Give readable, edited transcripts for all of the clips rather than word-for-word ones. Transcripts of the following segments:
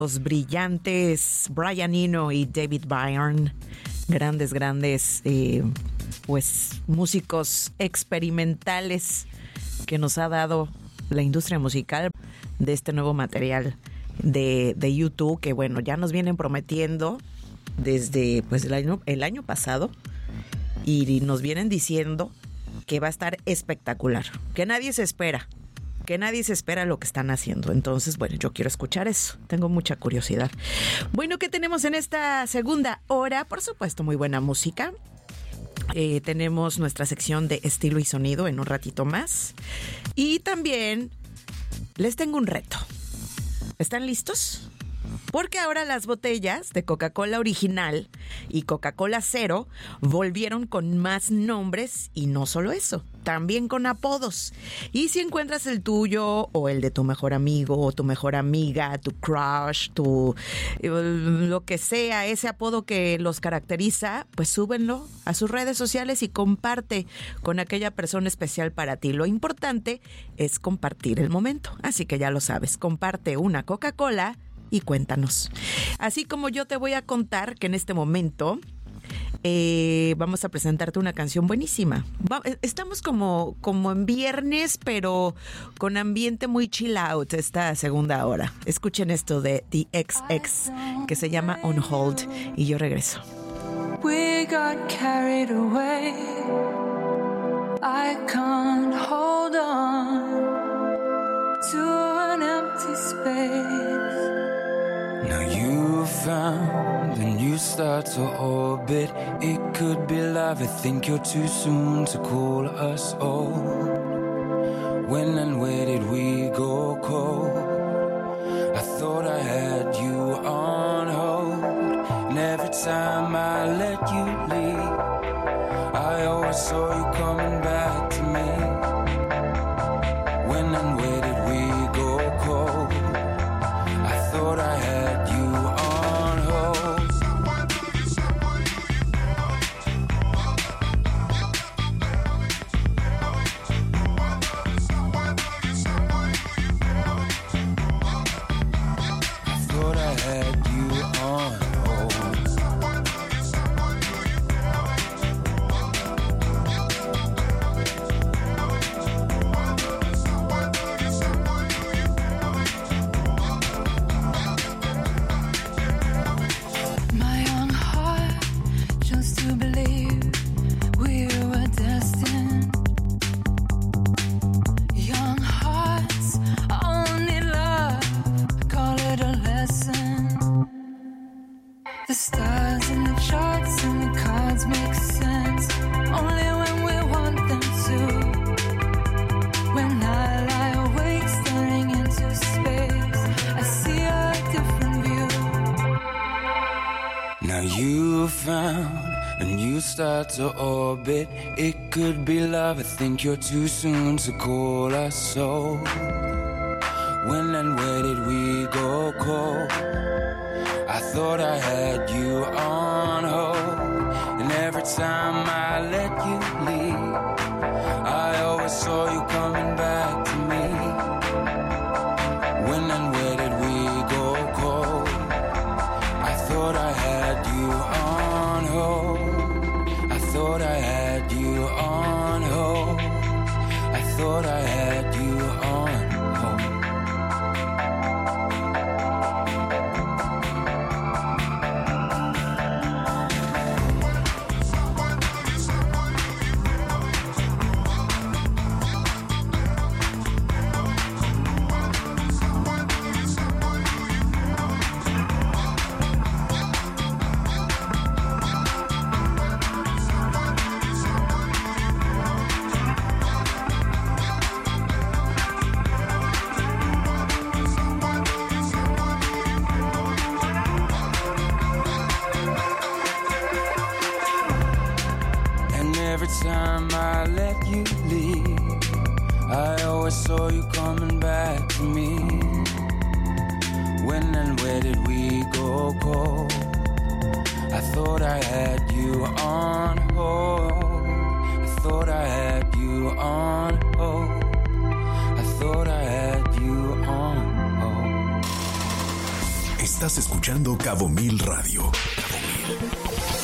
Los brillantes Brian Eno y David Byrne, grandes, pues músicos experimentales que nos ha dado la industria musical de este nuevo material de U2, que bueno, ya nos vienen prometiendo desde pues el año pasado y nos vienen diciendo que va a estar espectacular, que nadie se espera lo que están haciendo. Entonces, bueno, yo quiero escuchar eso. Tengo mucha curiosidad. Bueno, ¿qué tenemos en esta segunda hora? Por supuesto, muy buena música. Tenemos nuestra sección de estilo y sonido en un ratito más. Y también les tengo un reto. ¿Están listos? Porque ahora las botellas de Coca-Cola original y Coca-Cola Cero volvieron con más nombres y no solo eso, también con apodos. Y si encuentras el tuyo o el de tu mejor amigo o tu mejor amiga, tu crush, lo que sea, ese apodo que los caracteriza, pues súbenlo a sus redes sociales y comparte con aquella persona especial para ti. Lo importante es compartir el momento. Así que ya lo sabes, comparte una Coca-Cola y cuéntanos. Así como yo te voy a contar que en este momento vamos a presentarte una canción buenísima. Estamos como en viernes, pero con ambiente muy chill out esta segunda hora. Escuchen esto de The XX que se llama On Hold y yo regreso. We got carried away. I can't hold on to an empty space. Now you found a new star to orbit. It could be love. I think you're too soon to call us old. When and where did we go cold? I thought I had you on hold, and every time I let you leave, I always saw you coming back to me. When and where did we go cold? I thought I had you on hold. I thought I had you on hold. Start to orbit. It could be love. I think you're too soon to call us so. When and where did we go cold? I thought I had you on hold, and every time I let you leave, I always saw you coming back to me. When and where did we go cold? I thought I had you on hold. I thought I had you on hold. I thought I had you on hold. Time I let you leave, I always saw you coming back to me. When and where did we go cold? I thought I had you on hold. I thought I had you on hold. I thought I had you on hold. Estás escuchando Cabo Mil Radio. Cabo Mil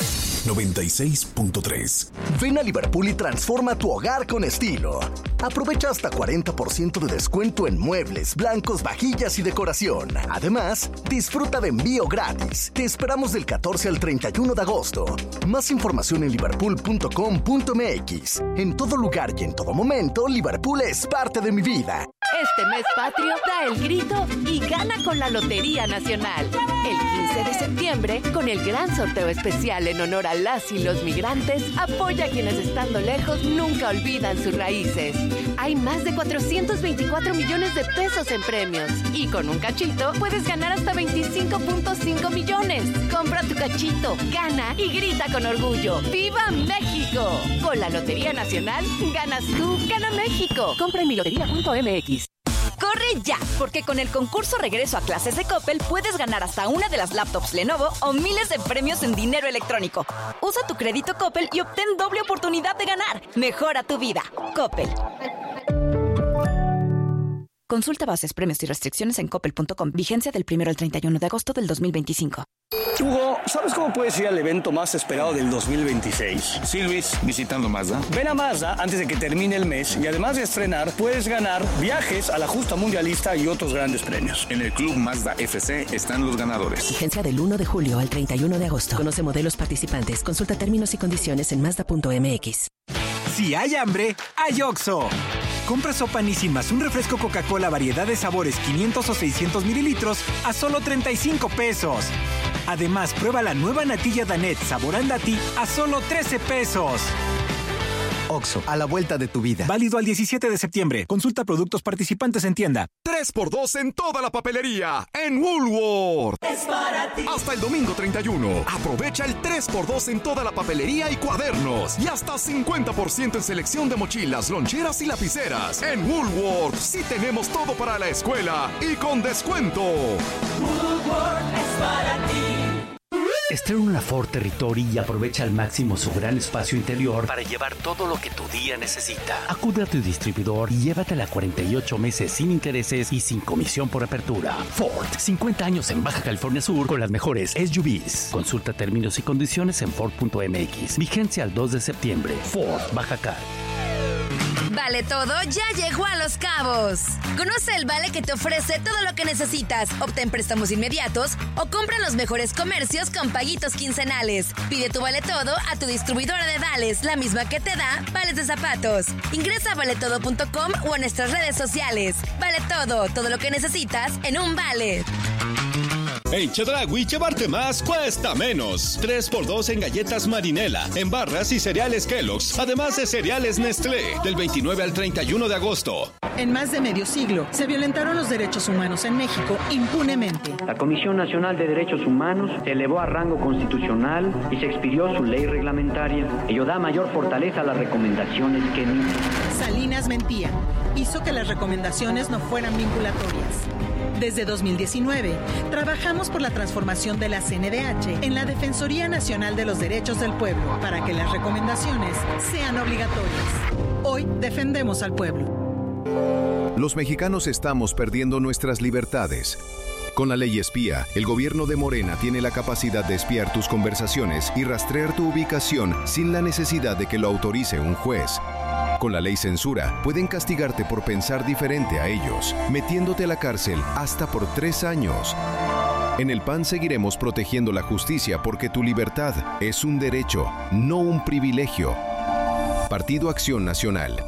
96.3. Ven a Liverpool y transforma tu hogar con estilo. Aprovecha hasta 40% de descuento en muebles, blancos, vajillas y decoración. Además, disfruta de envío gratis. Te esperamos del 14 al 31 de agosto. Más información en liverpool.com.mx. En todo lugar y en todo momento, Liverpool es parte de mi vida. Este mes patrio da el grito y gana con la Lotería Nacional. El 15 de septiembre, con el gran sorteo especial en honor a las y los migrantes, apoya a quienes estando lejos nunca olvidan sus raíces. Hay más de 424 millones de pesos en premios. Y con un cachito puedes ganar hasta 25.5 millones. Compra tu cachito, gana y grita con orgullo. ¡Viva México! Con la Lotería Nacional, ganas tú, gana México. Compra en milotería.mx. ¡Corre ya! Porque con el concurso Regreso a Clases de Coppel puedes ganar hasta una de las laptops Lenovo o miles de premios en dinero electrónico. Usa tu crédito Coppel y obtén doble oportunidad de ganar. Mejora tu vida. Coppel. Consulta bases, premios y restricciones en coppel.com. Vigencia del 1 al 31 de agosto del 2025. Hugo, ¿sabes cómo puedes ir al evento más esperado del 2026? Sí, Luis, visitando Mazda. Ven a Mazda antes de que termine el mes y además de estrenar, puedes ganar viajes a la justa mundialista y otros grandes premios. En el Club Mazda FC están los ganadores. Vigencia del 1 de julio al 31 de agosto. Conoce modelos participantes. Consulta términos y condiciones en Mazda.mx. Si hay hambre, hay OXXO. Compra sopa Nissin más un refresco Coca-Cola variedad de sabores 500 o 600 mililitros a solo 35 pesos. Además, prueba la nueva natilla Danet sabor Andati a solo 13 pesos. OXXO, a la vuelta de tu vida. Válido al 17 de septiembre. Consulta productos participantes en tienda. 3x2 en toda la papelería, en Woolworth. Es para ti. Hasta el domingo 31. Aprovecha el 3x2 en toda la papelería y cuadernos. Y hasta 50% en selección de mochilas, loncheras y lapiceras. En Woolworth sí tenemos todo para la escuela y con descuento. Woolworth es para ti. Estrena una Ford Territory y aprovecha al máximo su gran espacio interior para llevar todo lo que tu día necesita. Acude a tu distribuidor y llévatela a 48 meses sin intereses y sin comisión por apertura. Ford, 50 años en Baja California Sur con las mejores SUVs. Consulta términos y condiciones en Ford.mx. Vigencia al 2 de septiembre. Ford, Baja Cal. Vale Todo ya llegó a Los Cabos. Conoce el vale que te ofrece todo lo que necesitas. Obtén préstamos inmediatos o compra en los mejores comercios con paguitos quincenales. Pide tu Vale Todo a tu distribuidora de vales, la misma que te da vales de zapatos. Ingresa a valetodo.com o a nuestras redes sociales. Vale Todo, todo lo que necesitas en un vale. En Chedraui, llevarte más cuesta menos. 3x2 en galletas Marinela, en barras y cereales Kellogg's, además de cereales Nestlé, del 29 al 31 de agosto. En más de medio siglo, se violentaron los derechos humanos en México impunemente. La Comisión Nacional de Derechos Humanos se elevó a rango constitucional y se expidió su ley reglamentaria. Ello da mayor fortaleza a las recomendaciones que emite. Salinas mentía. Hizo que las recomendaciones no fueran vinculatorias. Desde 2019, trabajamos por la transformación de la CNDH en la Defensoría Nacional de los Derechos del Pueblo para que las recomendaciones sean obligatorias. Hoy defendemos al pueblo. Los mexicanos estamos perdiendo nuestras libertades. Con la ley espía, el gobierno de Morena tiene la capacidad de espiar tus conversaciones y rastrear tu ubicación sin la necesidad de que lo autorice un juez. Con la ley censura, pueden castigarte por pensar diferente a ellos, metiéndote a la cárcel hasta por 3 años. En el PAN seguiremos protegiendo la justicia porque tu libertad es un derecho, no un privilegio. Partido Acción Nacional.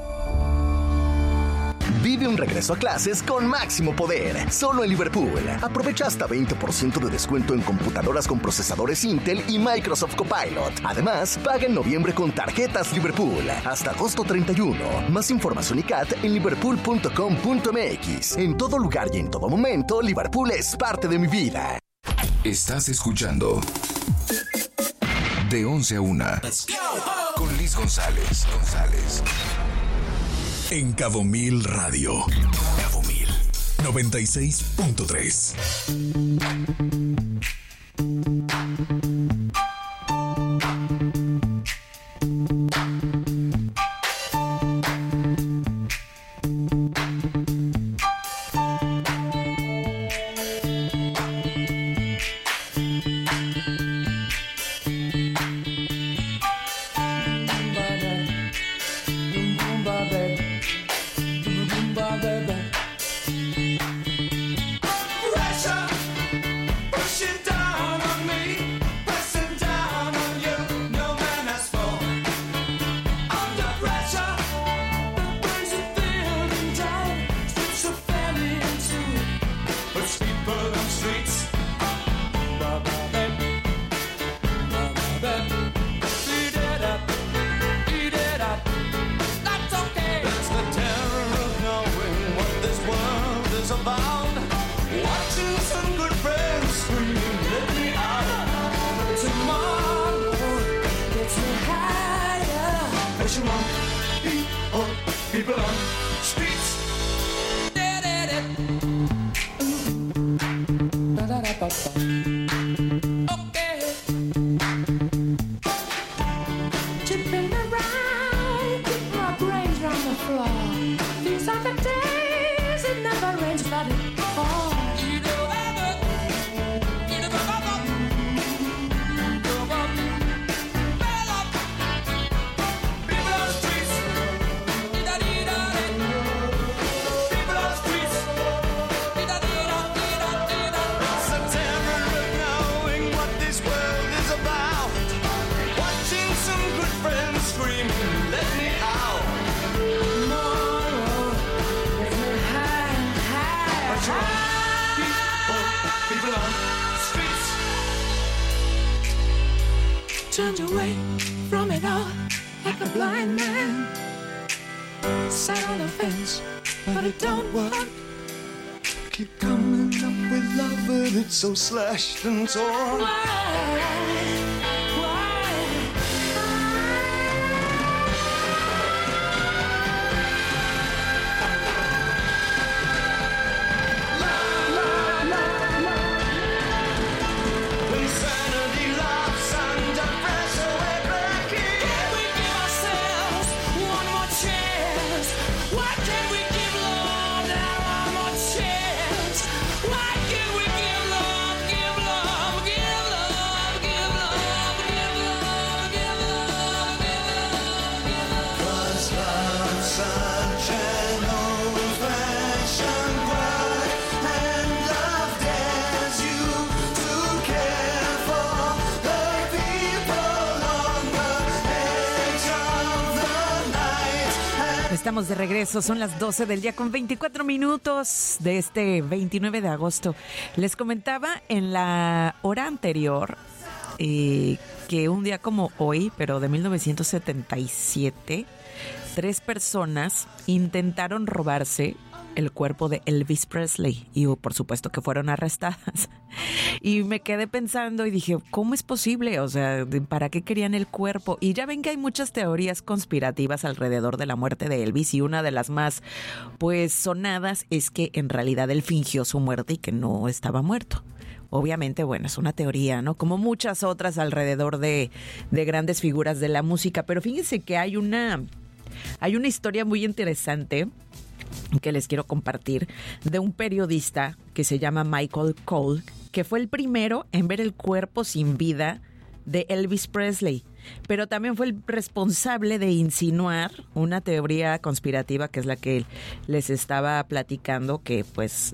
Vive un regreso a clases con máximo poder, solo en Liverpool. Aprovecha hasta 20% de descuento en computadoras con procesadores Intel y Microsoft Copilot. Además, paga en noviembre con tarjetas Liverpool. Hasta agosto 31. Más información y CAT en liverpool.com.mx. En todo lugar y en todo momento, Liverpool es parte de mi vida. Estás escuchando De 11 a 1 con Liz González. En Cabo Mil Radio. Cabo Mil 96.3. turned away from it all like a blind man. Sat on the fence, but it don't work. Keep coming up with love, but it's so slashed and torn. Estamos de regreso, son las 12 del día con 24 minutos de este 29 de agosto. Les comentaba en la hora anterior que un día como hoy, pero de 1977, 3 personas intentaron robarse el cuerpo de Elvis Presley y por supuesto que fueron arrestadas. Y me quedé pensando y dije, ¿cómo es posible? O sea, ¿para qué querían el cuerpo? Y ya ven que hay muchas teorías conspirativas alrededor de la muerte de Elvis y una de las más pues sonadas es que en realidad él fingió su muerte y que no estaba muerto. Obviamente, bueno, es una teoría, ¿no? Como muchas otras alrededor de grandes figuras de la música. Pero fíjense que hay una historia muy interesante que les quiero compartir de un periodista que se llama Michael Cole, que fue el primero en ver el cuerpo sin vida de Elvis Presley, pero también fue el responsable de insinuar una teoría conspirativa que es la que les estaba platicando, que pues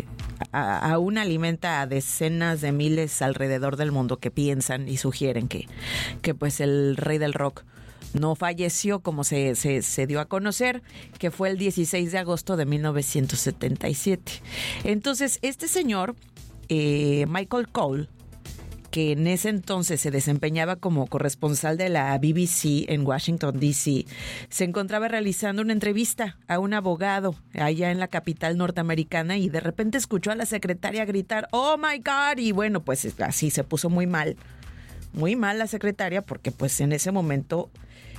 aún alimenta a decenas de miles alrededor del mundo que piensan y sugieren que pues el rey del rock no falleció como se dio a conocer, que fue el 16 de agosto de 1977. Entonces, este señor, Michael Cole, que en ese entonces se desempeñaba como corresponsal de la BBC en Washington, D.C., se encontraba realizando una entrevista a un abogado allá en la capital norteamericana y de repente escuchó a la secretaria gritar, "Oh my God", y bueno, pues así se puso muy mal la secretaria porque pues en ese momento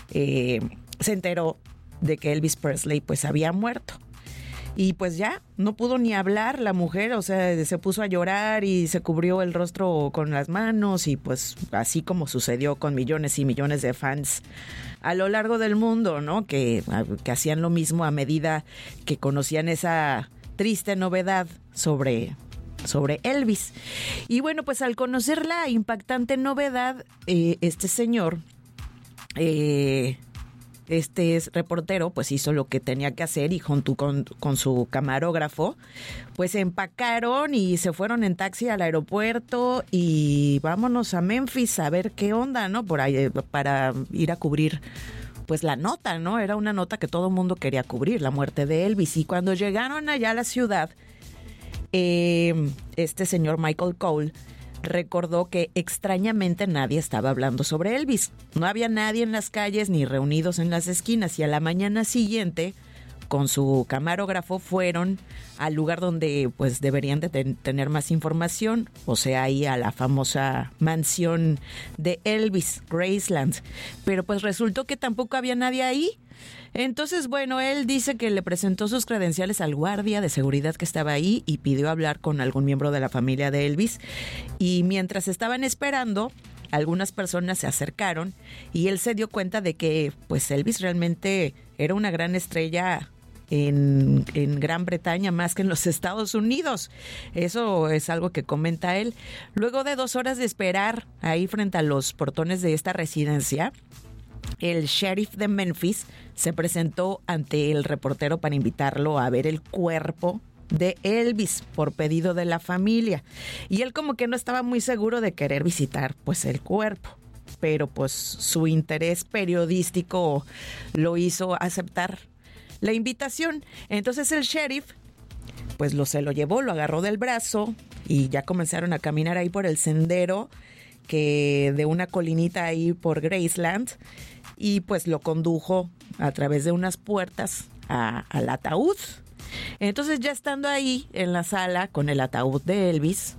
se enteró de que Elvis Presley pues había muerto. Y pues ya no pudo ni hablar la mujer, o sea, se puso a llorar y se cubrió el rostro con las manos y pues así como sucedió con millones y millones de fans a lo largo del mundo, ¿no? Que hacían lo mismo a medida que conocían esa triste novedad sobre Elvis. Y bueno, pues al conocer la impactante novedad, este señor, este reportero, pues hizo lo que tenía que hacer y junto con su camarógrafo, pues se empacaron y se fueron en taxi al aeropuerto y vámonos a Memphis a ver qué onda, ¿no? Por ahí, para ir a cubrir pues la nota, ¿no? Era una nota que todo el mundo quería cubrir, la muerte de Elvis. Y cuando llegaron allá a la ciudad, este señor Michael Cole recordó que extrañamente nadie estaba hablando sobre Elvis. No había nadie en las calles ni reunidos en las esquinas y a la mañana siguiente, con su camarógrafo, fueron al lugar donde pues deberían de tener más información, o sea, ahí a la famosa mansión de Elvis, Graceland. Pero pues resultó que tampoco había nadie ahí. Entonces, bueno, él dice que le presentó sus credenciales al guardia de seguridad que estaba ahí y pidió hablar con algún miembro de la familia de Elvis. Y mientras estaban esperando, algunas personas se acercaron y él se dio cuenta de que pues Elvis realmente era una gran estrella en Gran Bretaña más que en los Estados Unidos. Eso es algo que comenta él. Luego de 2 horas de esperar ahí frente a los portones de esta residencia, el sheriff de Memphis se presentó ante el reportero para invitarlo a ver el cuerpo de Elvis por pedido de la familia. Y él como que no estaba muy seguro de querer visitar pues el cuerpo, pero pues su interés periodístico lo hizo aceptar la invitación. Entonces el sheriff pues se lo llevó, lo agarró del brazo y ya comenzaron a caminar ahí por el sendero que de una colinita ahí por Graceland, y pues lo condujo a través de unas puertas al ataúd. Entonces, ya estando ahí en la sala con el ataúd de Elvis,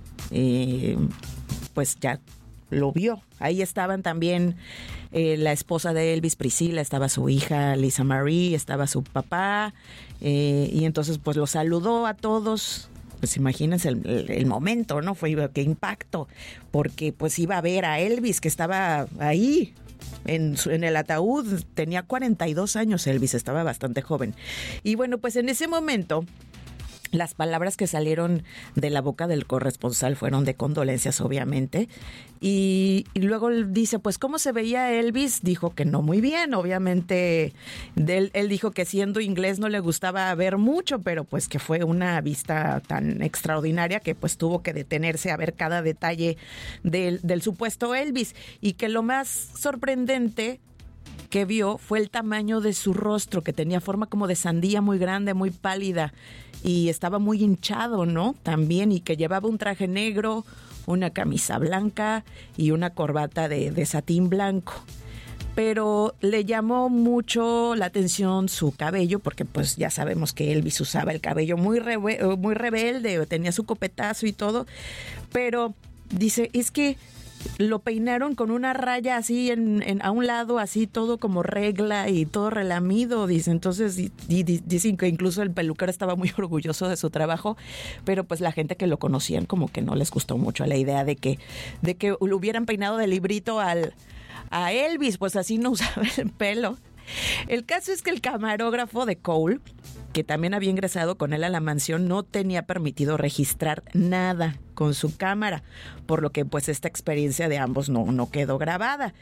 pues ya lo vio. Ahí estaban también la esposa de Elvis, Priscilla, estaba su hija Lisa Marie, estaba su papá, y entonces pues los saludó a todos. Pues imagínense el momento, ¿no? Qué impacto, porque pues iba a ver a Elvis, que estaba ahí en el ataúd. Tenía 42 años Elvis, estaba bastante joven. Y bueno, pues en ese momento las palabras que salieron de la boca del corresponsal fueron de condolencias, obviamente. Y luego dice, pues, ¿cómo se veía Elvis? Dijo que no muy bien, obviamente. Él dijo que siendo inglés no le gustaba ver mucho, pero pues que fue una vista tan extraordinaria que pues tuvo que detenerse a ver cada detalle del supuesto Elvis. Y que lo más sorprendente que vio fue el tamaño de su rostro, que tenía forma como de sandía, muy grande, muy pálida, y estaba muy hinchado, ¿no? También, y que llevaba un traje negro, una camisa blanca y una corbata de satín blanco. Pero le llamó mucho la atención su cabello, porque pues ya sabemos que Elvis usaba el cabello muy rebelde, tenía su copetazo y todo, pero dice, es que lo peinaron con una raya así a un lado, así todo como regla y todo relamido, dice. Entonces dicen que incluso el peluquero estaba muy orgulloso de su trabajo, pero pues la gente que lo conocían como que no les gustó mucho la idea de que lo hubieran peinado de librito a Elvis, pues así no usaba el pelo. El caso es que el camarógrafo de Cole, que también había ingresado con él a la mansión, no tenía permitido registrar nada con su cámara, por lo que pues esta experiencia de ambos no quedó grabada.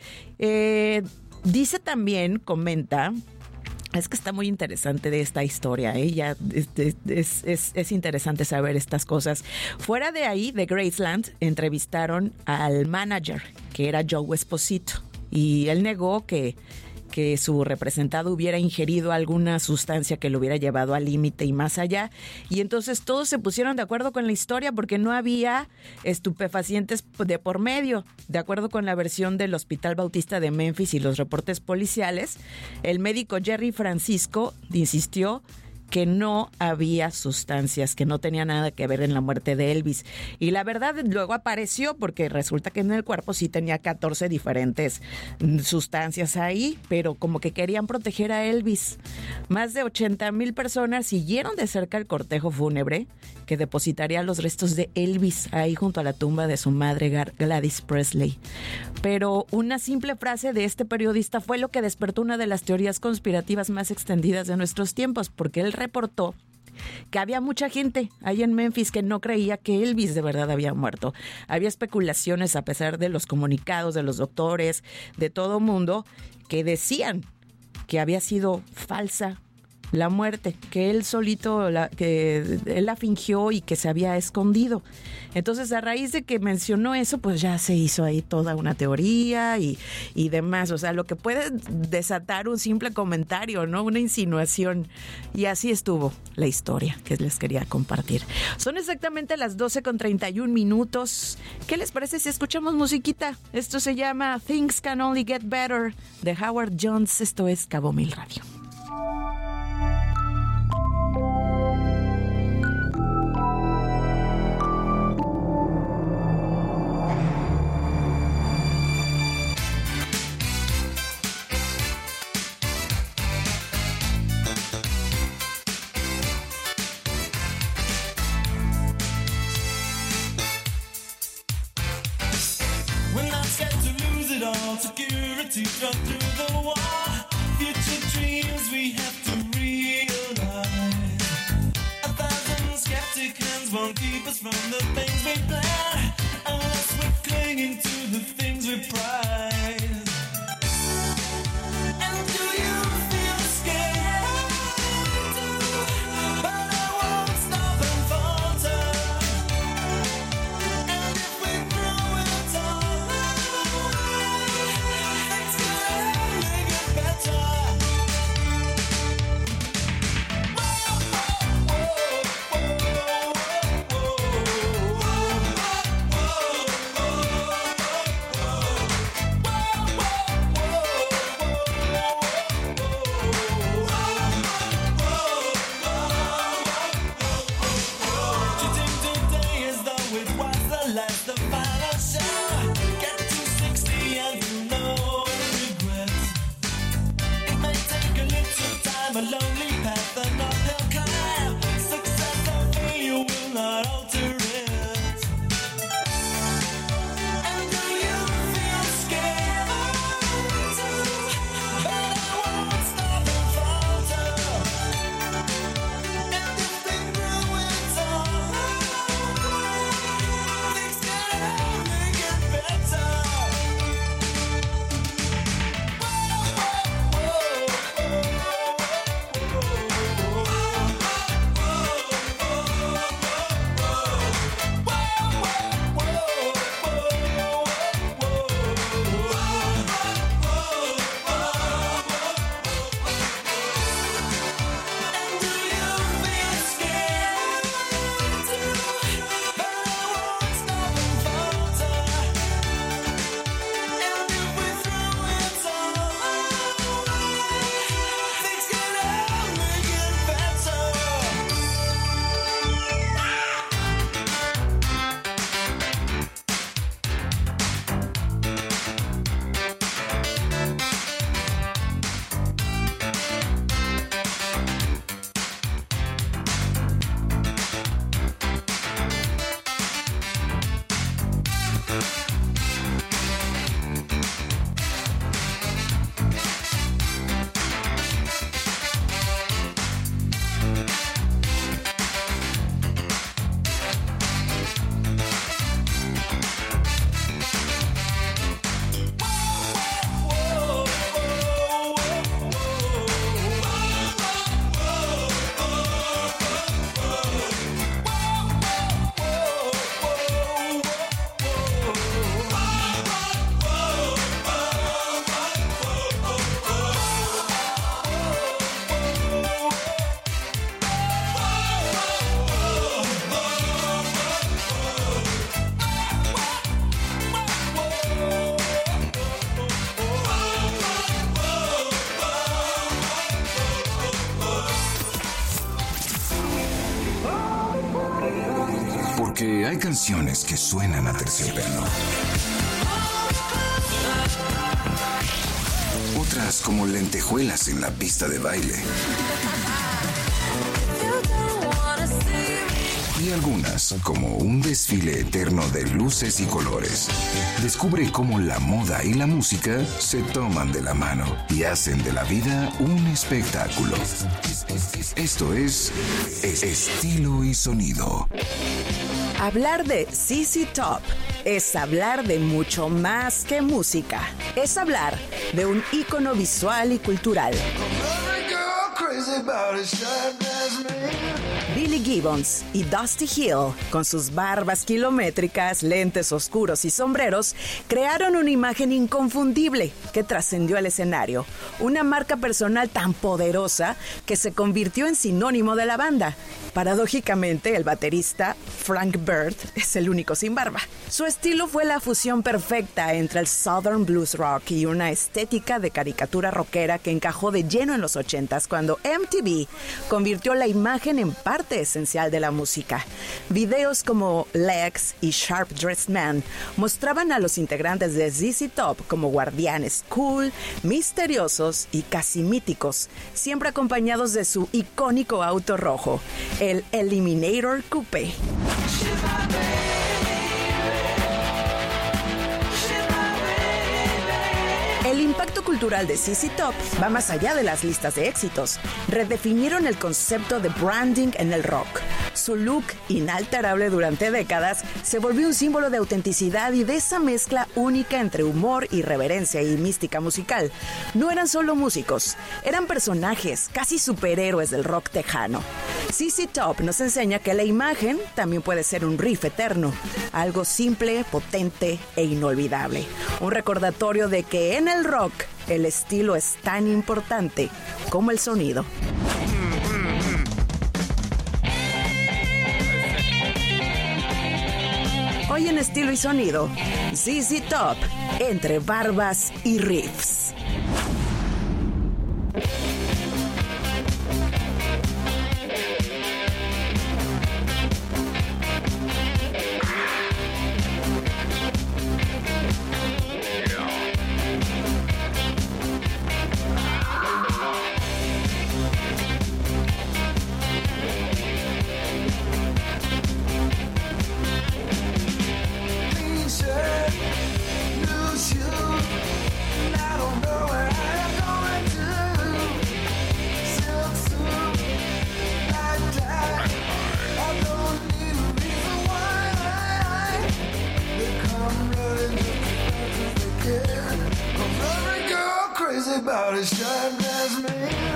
Dice también, comenta, es que está muy interesante de esta historia, ya es interesante saber estas cosas. Fuera de ahí, de Graceland, entrevistaron al manager, que era Joe Esposito, y él negó que su representado hubiera ingerido alguna sustancia que lo hubiera llevado al límite y más allá. Y entonces todos se pusieron de acuerdo con la historia porque no había estupefacientes de por medio. De acuerdo con la versión del Hospital Bautista de Memphis y los reportes policiales, el médico Jerry Francisco insistió que no había sustancias, que no tenía nada que ver en la muerte de Elvis. Y la verdad luego apareció, porque resulta que en el cuerpo sí tenía 14 diferentes sustancias ahí, pero como que querían proteger a Elvis. Más de 80,000 personas siguieron de cerca el cortejo fúnebre que depositaría los restos de Elvis ahí junto a la tumba de su madre Gladys Presley. Pero una simple frase de este periodista fue lo que despertó una de las teorías conspirativas más extendidas de nuestros tiempos, porque él reportó que había mucha gente ahí en Memphis que no creía que Elvis de verdad había muerto. Había especulaciones, a pesar de los comunicados de los doctores, de todo mundo, que decían que había sido falsa la muerte, que él solito, que él la fingió y que se había escondido. Entonces, a raíz de que mencionó eso, pues ya se hizo ahí toda una teoría y demás. O sea, lo que puede desatar un simple comentario, ¿no? Una insinuación. Y así estuvo la historia que les quería compartir. Son exactamente las 12:31. ¿Qué les parece si escuchamos musiquita? Esto se llama Things Can Only Get Better de Howard Jones. Esto es Cabo Mil Radio. Security struck through the wall. Future dreams we have to realize. 1,000 skeptic hands won't keep us from the things we plan, unless we're clinging to the things we prize. And do you feel scared? But I won't stop and falter. And if we throw it all, Porque hay canciones que suenan a terciopelo. Otras como lentejuelas en la pista de baile. Y algunas como un desfile eterno de luces y colores. Descubre cómo la moda y la música se toman de la mano y hacen de la vida un espectáculo. Esto es Estilo y Sonido. Hablar de ZZ Top es hablar de mucho más que música. Es hablar de un ícono visual y cultural. Billy Gibbons y Dusty Hill, con sus barbas kilométricas, lentes oscuros y sombreros, crearon una imagen inconfundible que trascendió al escenario. Una marca personal tan poderosa que se convirtió en sinónimo de la banda. Paradójicamente, el baterista Frank Bird es el único sin barba. Su estilo fue la fusión perfecta entre el Southern Blues Rock y una estética de caricatura rockera que encajó de lleno en los 80s cuando MTV convirtió la imagen en parte esencial de la música. Videos como Legs y Sharp Dressed Man mostraban a los integrantes de ZZ Top como guardianes cool, misteriosos y casi míticos, siempre acompañados de su icónico auto rojo, el Eliminator Coupe. El impacto cultural de ZZ Top va más allá de las listas de éxitos. Redefinieron el concepto de branding en el rock. Su look, inalterable durante décadas, se volvió un símbolo de autenticidad y de esa mezcla única entre humor, irreverencia y mística musical. No eran solo músicos, eran personajes, casi superhéroes del rock tejano. ZZ Top nos enseña que la imagen también puede ser un riff eterno, algo simple, potente e inolvidable. Un recordatorio de que en el rock el estilo es tan importante como el sonido. Hoy en Estilo y Sonido, ZZ Top, entre barbas y riffs. About a sharp-dressed man.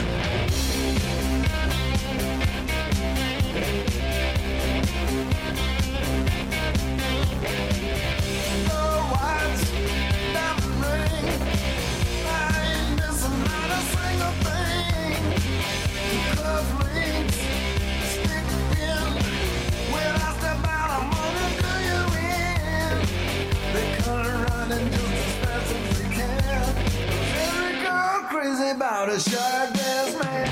No watch, diamond ring. I ain't missing not a single thing. Cufflinks stick in. When I step out, I'm gonna do you in. They come running just as fast as they can. Crazy about a sharp-dressed man.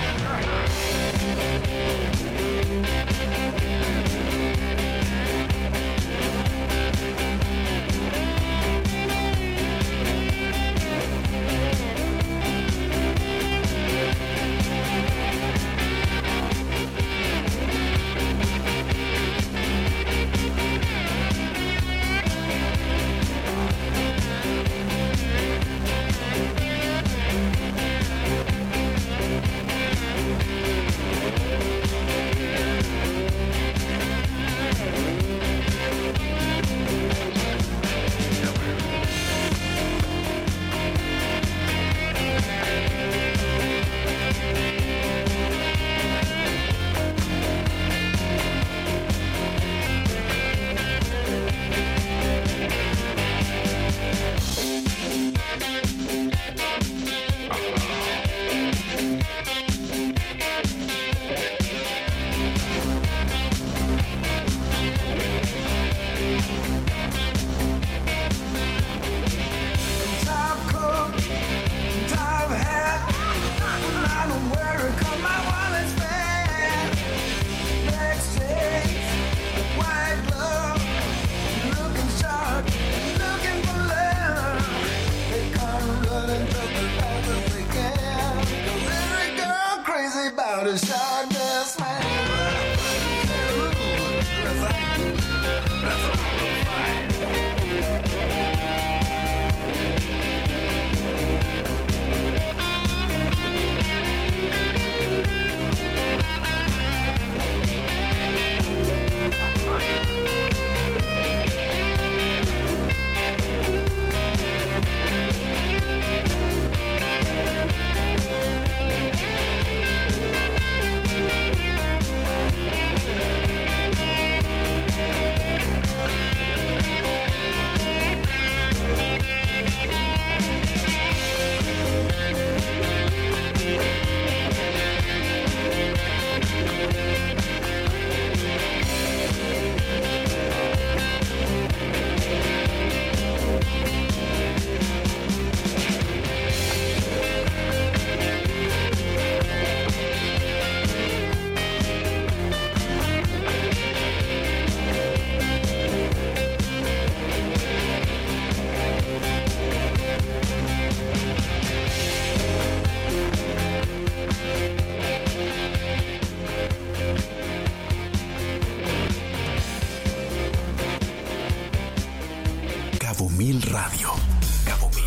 Radio. Cabo Mil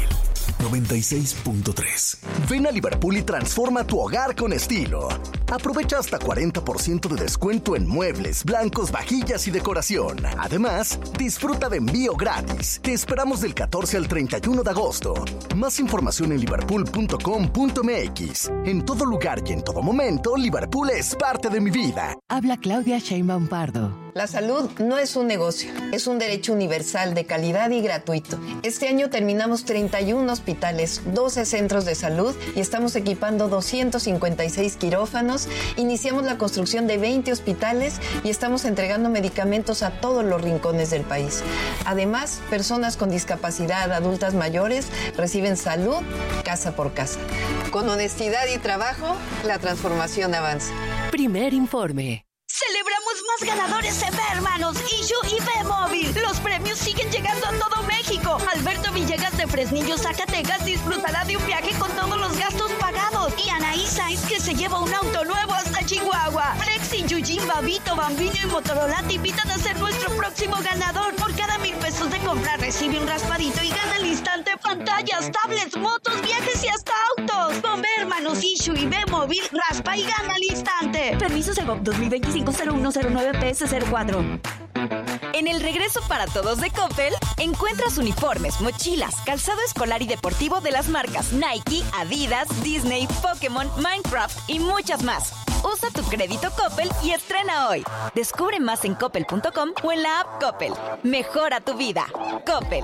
96.3. Ven a Liverpool y transforma tu hogar con estilo. Aprovecha hasta 40% de descuento en muebles, blancos, vajillas y decoración. Además, disfruta de envío gratis. Te esperamos del 14 al 31 de agosto. Más información en liverpool.com.mx. En todo lugar y en todo momento, Liverpool es parte de mi vida. Habla Claudia Sheinbaum Pardo. La salud no es un negocio, es un derecho universal de calidad y gratuito. Este año terminamos 31 hospitales, 12 centros de salud y estamos equipando 256 quirófanos. Iniciamos la construcción de 20 hospitales y estamos entregando medicamentos a todos los rincones del país. Además, personas con discapacidad, adultas mayores, reciben salud casa por casa. Con honestidad y trabajo, la transformación avanza. Primer informe. ¡Celebramos más ganadores en B, hermanos! ¡Issue y B-Móvil! ¡Los premios siguen llegando a todo México! Alberto Villegas de Fresnillo, Zacatecas, disfrutará de un viaje con todos los gastos pagados. Y Anaí Sainz, que se lleva un auto nuevo hasta Chihuahua. Flexi, Yujin, Babito, Bambino y Motorola te invitan a ser nuestro próximo ganador. Por cada 1,000 pesos de compra recibe un raspadito y gana al instante pantallas, tablets, motos, viajes y hasta autos. Con B, hermanos, Issue y B-Móvil, raspa y gana al instante. Permiso Segov 2025-0109-PS04. En el regreso para todos de Coppel, encuentras uniformes, mochilas, calzado escolar y deportivo de las marcas Nike, Adidas, Disney, Pokémon, Minecraft y muchas más. Usa tu crédito Coppel y estrena hoy. Descubre más en coppel.com o en la app Coppel. Mejora tu vida. Coppel.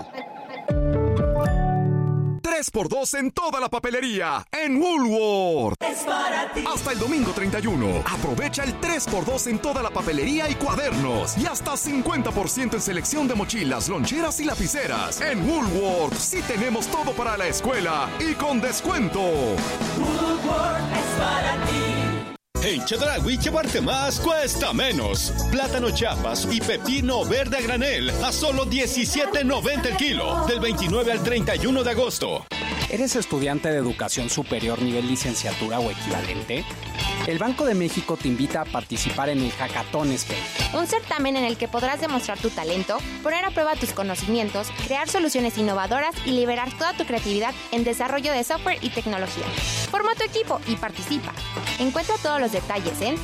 3x2 en toda la papelería en Woolworth. Es para ti. Hasta el domingo 31. Aprovecha el 3x2 en toda la papelería y cuadernos. Y hasta 50% en selección de mochilas, loncheras y lapiceras. En Woolworth sí tenemos todo para la escuela y con descuento. Woolworth es para ti. En Chedraui, llevarte más cuesta menos. Plátano Chiapas y pepino verde a granel a solo $17.90 el kilo. Del 29 al 31 de agosto. ¿Eres estudiante de educación superior nivel licenciatura o equivalente? El Banco de México te invita a participar en el Hackathon Spain. Un certamen en el que podrás demostrar tu talento, poner a prueba tus conocimientos, crear soluciones innovadoras y liberar toda tu creatividad en desarrollo de software y tecnología. Forma tu equipo y participa. Encuentra todos los detalles en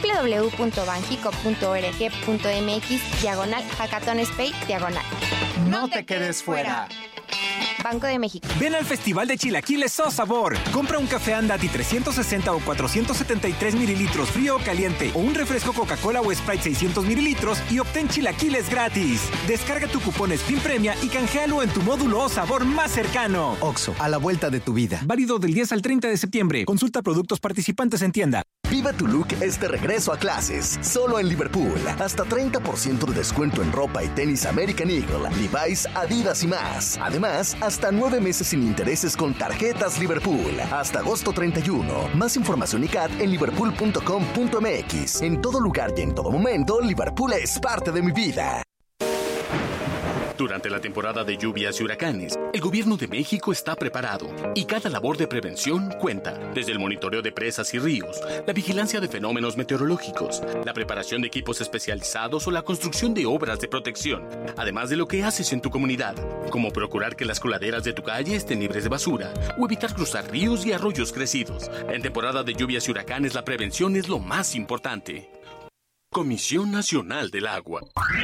www.banjico.org.mx/Hackathon Spain/. No te quedes fuera. Banco de México. Ven al Festival de Chilaquiles So Sabor. Compra un café Andati 360 o 473 mililitros frío o caliente o un refresco Coca-Cola o Sprite 600 mililitros y obtén chilaquiles gratis. Descarga tu cupón Spin Premia y canjealo en tu módulo O Sabor más cercano. Oxxo, a la vuelta de tu vida. Válido del 10 al 30 de septiembre. Consulta productos participantes en tienda. Vive tu look este regreso a clases, solo en Liverpool. Hasta 30% de descuento en ropa y tenis American Eagle, Levi's, Adidas y más. Además, hasta 9 meses sin intereses con tarjetas Liverpool. Hasta agosto 31. Más información y CAT en liverpool.com.mx. En todo lugar y en todo momento, Liverpool es parte de mi vida. Durante la temporada de lluvias y huracanes, el Gobierno de México está preparado y cada labor de prevención cuenta. Desde el monitoreo de presas y ríos, la vigilancia de fenómenos meteorológicos, la preparación de equipos especializados o la construcción de obras de protección. Además de lo que haces en tu comunidad, como procurar que las coladeras de tu calle estén libres de basura o evitar cruzar ríos y arroyos crecidos. En temporada de lluvias y huracanes, la prevención es lo más importante. Comisión Nacional del Agua.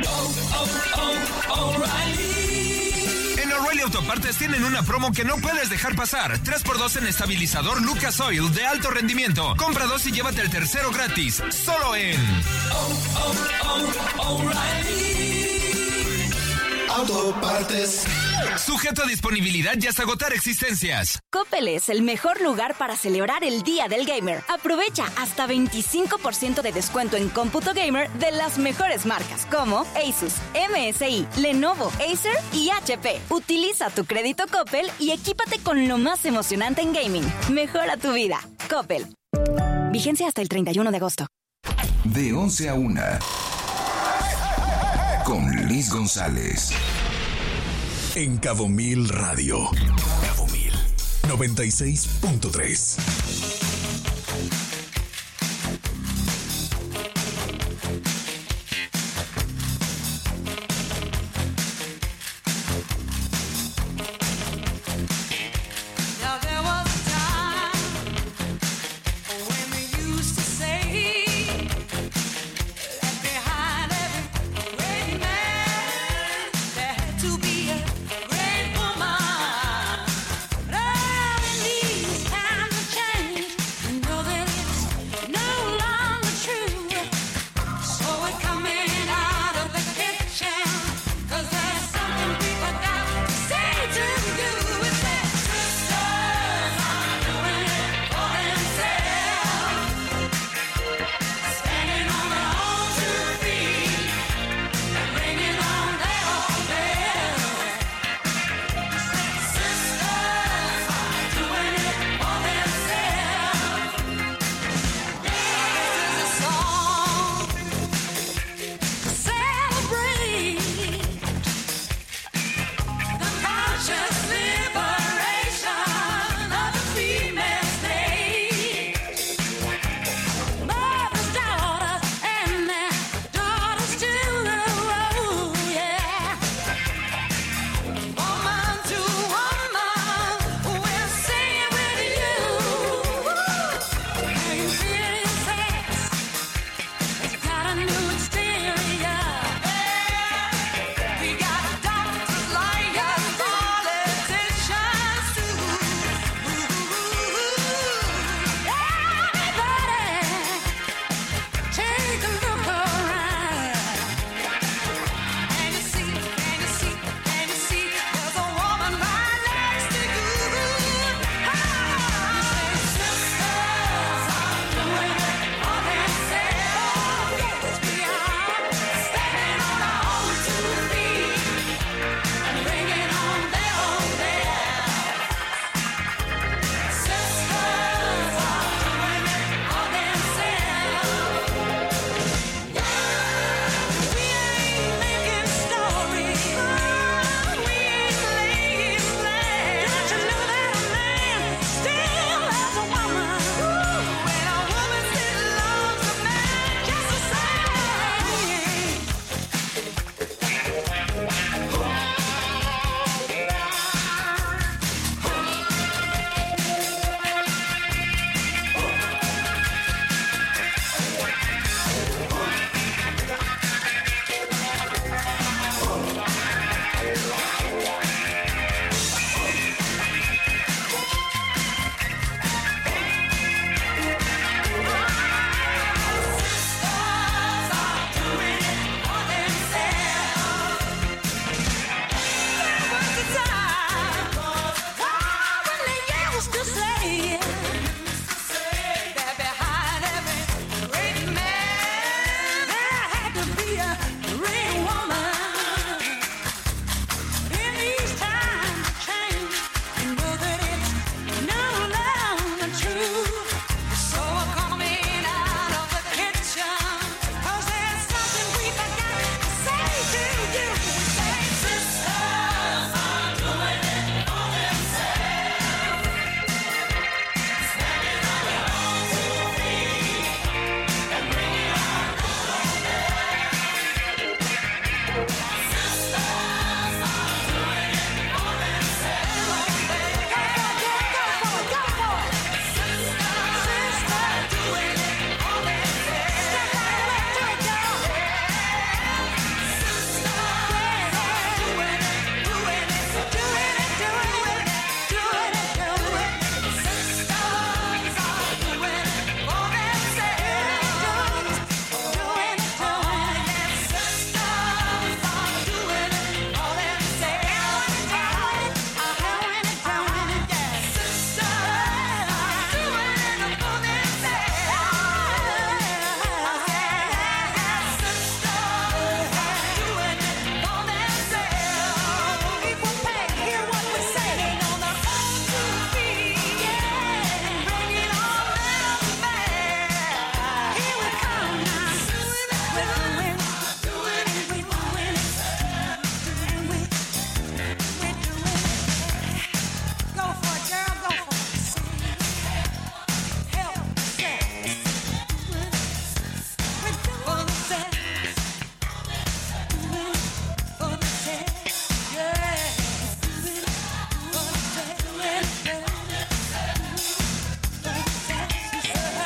En O'Reilly Autopartes tienen una promo que no puedes dejar pasar. 3x2 en estabilizador Lucas Oil de alto rendimiento. Compra 2 y llévate el tercero gratis. Solo en O'Reilly Autopartes. Sujeto a disponibilidad y hasta agotar existencias. Coppel es el mejor lugar para celebrar el Día del Gamer. Aprovecha hasta 25% de descuento en cómputo gamer de las mejores marcas como Asus, MSI, Lenovo, Acer y HP. Utiliza tu crédito Coppel y equípate con lo más emocionante en gaming. Mejora tu vida. Coppel. Vigencia hasta el 31 de agosto. De 11 a 1. Con Liz González. En Cabo Mil Radio. Cabo Mil 96.3.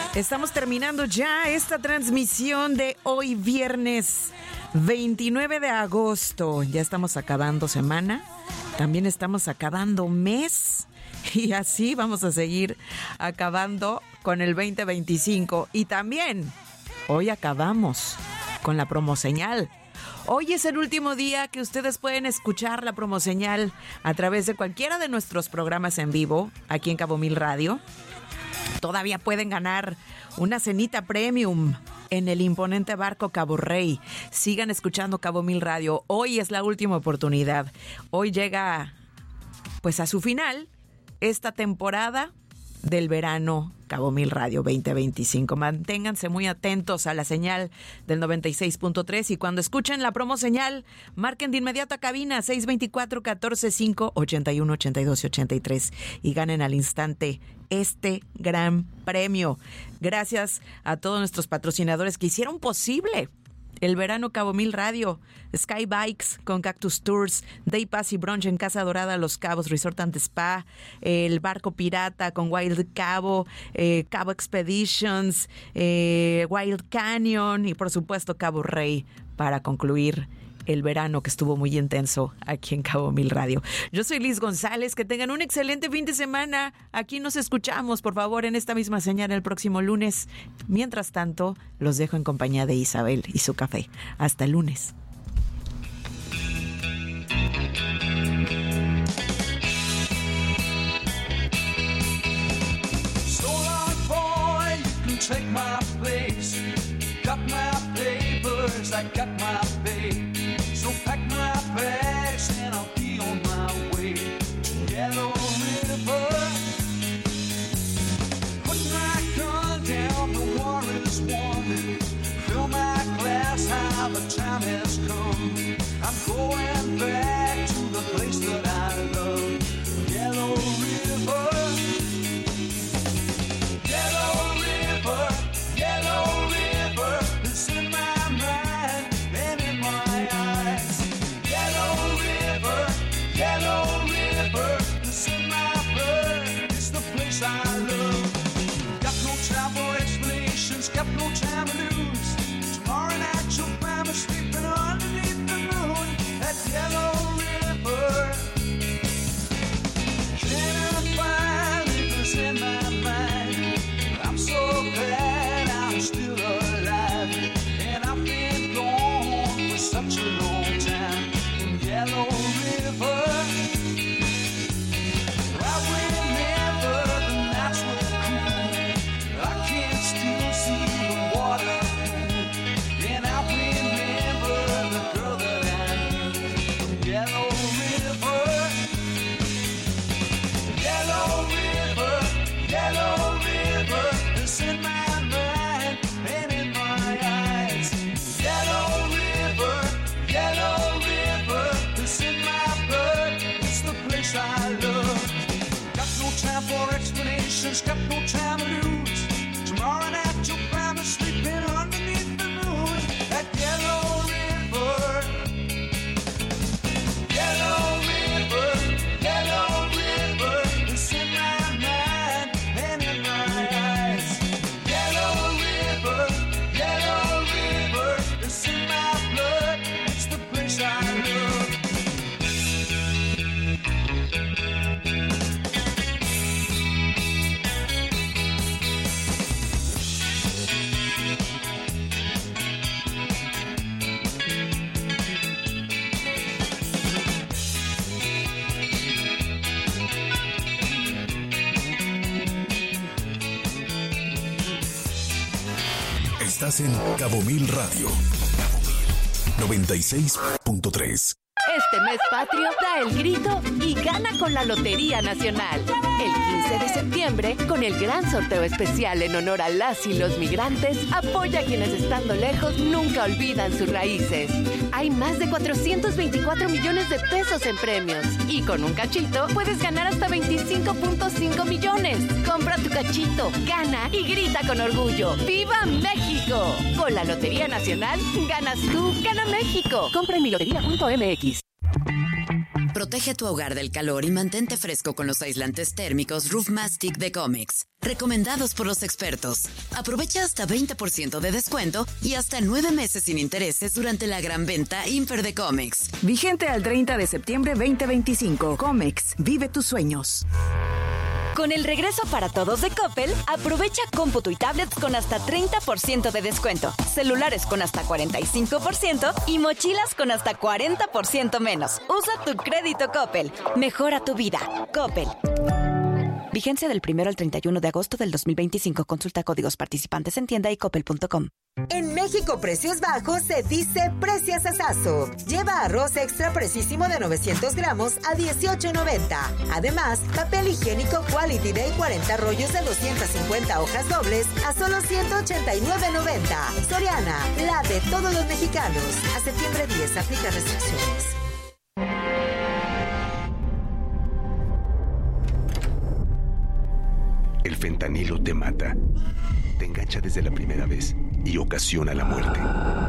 Estamos terminando ya esta transmisión de hoy viernes 29 de agosto. Ya estamos acabando semana, también estamos acabando mes y así vamos a seguir acabando con el 2025. Y también hoy acabamos con la promoseñal. Hoy es el último día que ustedes pueden escuchar la promoseñal a través de cualquiera de nuestros programas en vivo aquí en Cabo Mil Radio. Todavía pueden ganar una cenita premium en el imponente barco Cabo Rey. Sigan escuchando Cabo Mil Radio. Hoy es la última oportunidad. Hoy llega pues a su final esta temporada del verano Cabo Mil Radio 2025. Manténganse muy atentos a la señal del 96.3 y cuando escuchen la promo señal, marquen de inmediato a cabina 624-14-5-81-82-83 y ganen al instante este gran premio. Gracias a todos nuestros patrocinadores que hicieron posible el verano Cabo Mil Radio, Sky Bikes con Cactus Tours, Day Pass y Brunch en Casa Dorada Los Cabos Resort and Spa, el Barco Pirata con Wild Cabo, Cabo Expeditions, Wild Canyon y por supuesto Cabo Rey para concluir el verano que estuvo muy intenso aquí en Cabo Mil Radio. Yo soy Liz González, que tengan un excelente fin de semana. Aquí nos escuchamos, por favor, en esta misma señal el próximo lunes. Mientras tanto, los dejo en compañía de Isabel y su café. Hasta el lunes. So long, boy, you can take my place. Got my papers, I got my pay. So pack my bags and I'll be on my way to Yellow River. Put my gun down, the war is won. Fill my glass, how the time has come. I'm going back to the place that I love, Yellow River. Yellow River, Yellow River, it's in my mind and in my eyes. Yellow River, it's in my blood, it's the place I love. Got no time for explanations, got no time to lose. Tomorrow night you'll find me sleeping underneath the moon at Yellow River. Can't find rivers in my mind. I'm so glad I'm still alive, and I've been gone for such a long time in Yellow River. I remember the nights were cool, I can still see the water pool, and I remember the girl that I knew from Yellow River. Yellow River, it's in my mind and in my eyes. Yellow River, it's in my blood, it's the place I love. Got no time for explanations, got no time to lose. Tomorrow night you'll find me sleeping underneath the moon at Yellow River. Yellow River, it's in my mind and in my eyes. Yellow River, it's in my blood, it's the place I love. Estás en Cabo Mil Radio 96.3. Este mes patrio da el grito y gana con la Lotería Nacional. El 15 de septiembre, con el gran sorteo especial en honor a las y los migrantes, apoya a quienes estando lejos nunca olvidan sus raíces. Hay más de 424 millones de pesos en premios. Y con un cachito puedes ganar hasta 25.5 millones. Compra tu cachito, gana y grita con orgullo. ¡Viva México! Con la Lotería Nacional, ganas tú, gana México. Compra en milotería.mx. Protege tu hogar del calor y mantente fresco con los aislantes térmicos Roof Mastic de Comex. Recomendados por los expertos. Aprovecha hasta 20% de descuento y hasta 9 meses sin intereses durante la gran venta Imper de Comex. Vigente al 30 de septiembre 2025. Comex, vive tus sueños. Con el regreso para todos de Coppel, aprovecha cómputo y tablets con hasta 30% de descuento, celulares con hasta 45% y mochilas con hasta 40% menos. Usa tu crédito Coppel. Mejora tu vida. Coppel. Vigencia del 1 al 31 de agosto del 2025. Consulta códigos participantes en tienda y coppel.com. En México Precios Bajos se dice preciasasazo. Lleva arroz extra precisísimo de 900 gramos a $18.90. Además, papel higiénico Quality Day 40 rollos de 250 hojas dobles a solo $189.90. Soriana, la de todos los mexicanos. A septiembre 10, aplica restricciones. El fentanilo te mata, te engancha desde la primera vez y ocasiona la muerte.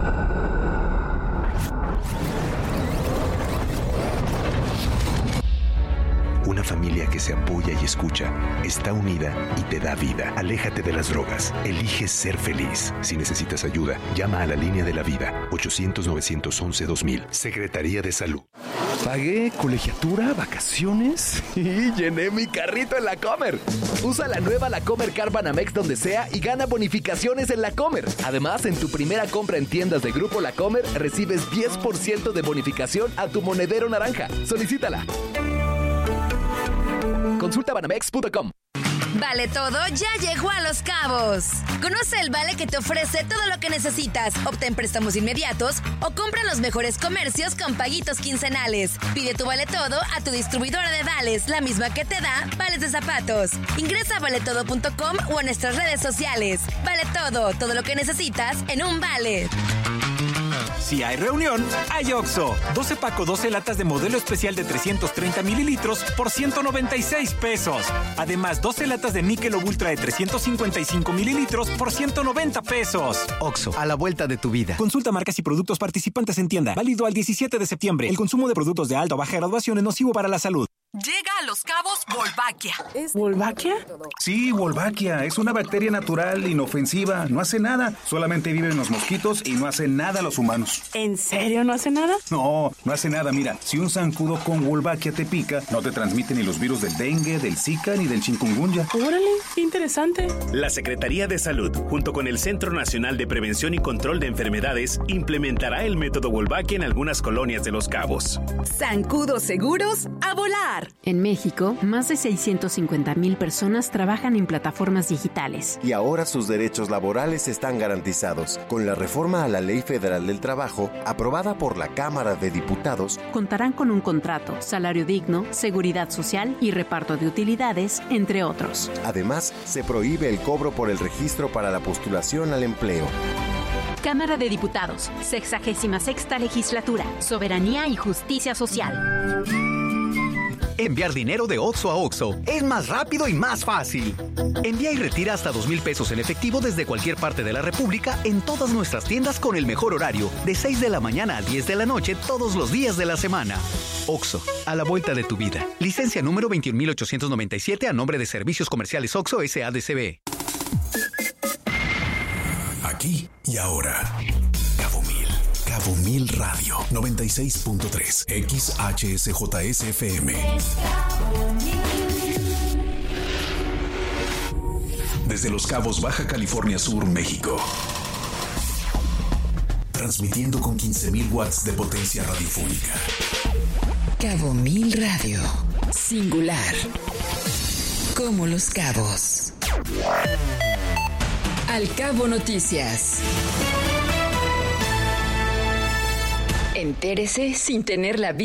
Una familia que se apoya y escucha, está unida y te da vida. Aléjate de las drogas. Elige ser feliz. Si necesitas ayuda, llama a la línea de la vida. 800-911-2000. Secretaría de Salud. Pagué colegiatura, vacaciones y llené mi carrito en La Comer. Usa la nueva La Comer Car Banamex donde sea y gana bonificaciones en La Comer. Además, en tu primera compra en tiendas de Grupo La Comer, recibes 10% de bonificación a tu monedero naranja. Solicítala. Consulta banamex.com. Vale Todo ya llegó a Los Cabos. Conoce el vale que te ofrece todo lo que necesitas. Obtén préstamos inmediatos o compra en los mejores comercios con paguitos quincenales. Pide tu Vale Todo a tu distribuidora de vales, la misma que te da vales de zapatos. Ingresa a valetodo.com o a nuestras redes sociales. Vale Todo, todo lo que necesitas en un vale. Si hay reunión, hay OXXO. 12 Paco 12 latas de modelo especial de 330 mililitros por 196 pesos. Además, 12 latas de Michelob Ultra de 355 mililitros por 190 pesos. OXXO, a la vuelta de tu vida. Consulta marcas y productos participantes en tienda. Válido al 17 de septiembre. El consumo de productos de alta o baja graduación es nocivo para la salud. Llega a Los Cabos Wolbachia. ¿Wolbachia? Sí, Wolbachia. Es una bacteria natural, inofensiva. No hace nada. Solamente viven los mosquitos y no hace nada los humanos. ¿En serio no hace nada? No, no hace nada. Mira, si un zancudo con Wolbachia te pica, no te transmite ni los virus del dengue, del Zika ni del chikungunya. Órale, qué interesante. La Secretaría de Salud, junto con el Centro Nacional de Prevención y Control de Enfermedades, implementará el método Wolbachia en algunas colonias de Los Cabos. Zancudos seguros a volar. En México, más de 650,000 personas trabajan en plataformas digitales. Y ahora sus derechos laborales están garantizados. Con la reforma a la Ley Federal del Trabajo, aprobada por la Cámara de Diputados, contarán con un contrato, salario digno, seguridad social y reparto de utilidades, entre otros. Además, se prohíbe el cobro por el registro para la postulación al empleo. Cámara de Diputados, 66ª Legislatura, Soberanía y Justicia Social. Enviar dinero de OXXO a OXXO es más rápido y más fácil. Envía y retira hasta 2,000 pesos en efectivo desde cualquier parte de la República en todas nuestras tiendas con el mejor horario, de 6 de la mañana a 10 de la noche todos los días de la semana. OXXO, a la vuelta de tu vida. Licencia número 21,897 a nombre de Servicios Comerciales OXXO S.A.D.C.B. Aquí y ahora. Cabo Mil Radio 96.3 XHSJSFM. Desde Los Cabos, Baja California Sur, México. Transmitiendo con 15,000 watts de potencia radiofónica. Cabo Mil Radio. Singular. Como Los Cabos. Al Cabo Noticias. Entérese sin tener la